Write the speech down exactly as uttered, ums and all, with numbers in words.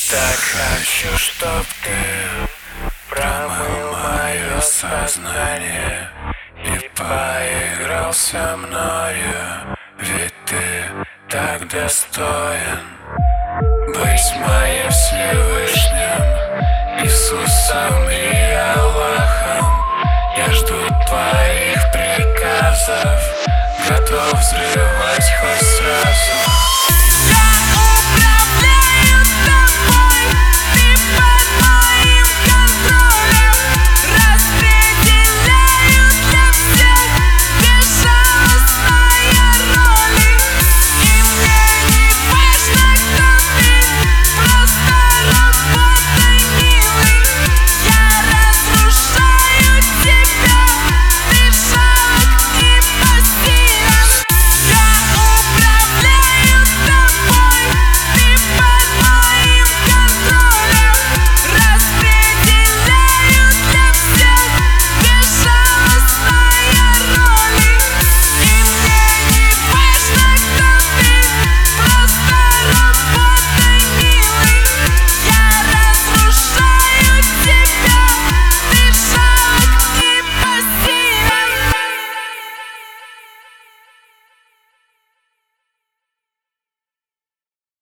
Так хочу, чтоб ты промыл мое сознание и поиграл со мною, ведь ты так достоин быть моим Всевышним, Иисусом и Аллахом. Я жду твоих приказов, готов взрывать хоть сразу.